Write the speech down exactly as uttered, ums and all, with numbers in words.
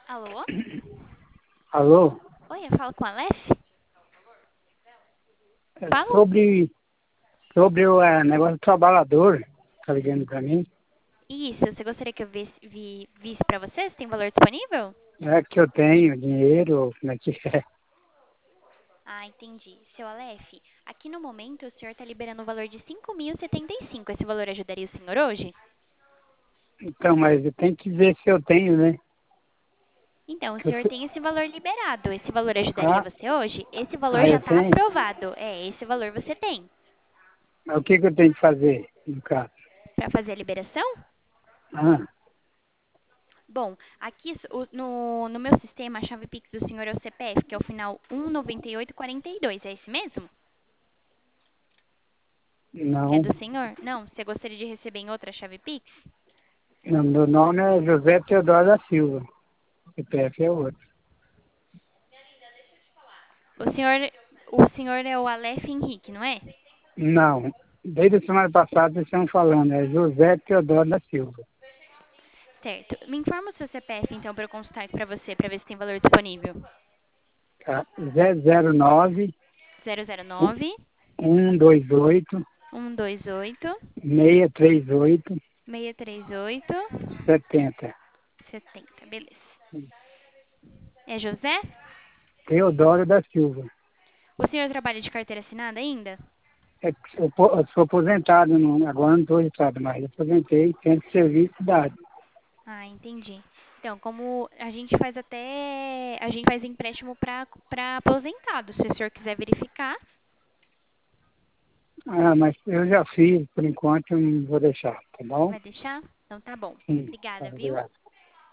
Alô? Alô? Oi, eu falo com a Aleph? É Falo? Sobre, sobre o eh, negócio do trabalhador, tá ligando pra mim? Isso, você gostaria que eu visse, vi, visse pra você? Você tem valor disponível? É que eu tenho dinheiro, como é que é? Ah, entendi. Seu Aleph, aqui no momento o senhor está liberando o valor de cinco mil e setenta e cinco. Esse valor ajudaria o senhor hoje? Então, mas eu tenho que ver se eu tenho, né? Então, o Que eu senhor sei- tem esse valor liberado. Esse valor ajudaria Ah, você hoje? Esse valor ah, já eu está tenho? aprovado. É, esse valor você tem. Mas o que, que eu tenho que fazer, no caso? Para fazer a liberação? Ah, Bom, aqui o- no, no meu sistema, a chave Pix do senhor é o C P F, que é o final um nove oito quatro dois. É esse mesmo? É não. do senhor? Não. Você gostaria de receber em outra chave Pix? Não, meu nome é José Teodoro da Silva. C P F é outro. O senhor, o senhor é o Aleph Henrique, não é? Não. Desde a semana passada vocês estão falando, é José Teodoro da Silva. Certo. Me informa o seu C P F, então, para eu consultar aqui para você, para ver se tem valor disponível. Tá? zero zero nove Zero zero nove, um dois oito um dois oito, seis três oito seis três oito, setenta. setenta. Beleza. É José? Teodoro da Silva. O senhor trabalha de carteira assinada ainda? É que sou, po- eu sou aposentado, não, agora não estou registrado mais. Eu aposentei, centro de serviço cidade. Ah, entendi. Então, como a gente faz até, a gente faz empréstimo para para aposentado. Se o senhor quiser verificar, Ah, mas eu já fiz, por enquanto eu não vou deixar, tá bom? vai deixar? Então tá bom. Sim, tá, Obrigada, viu? obrigado.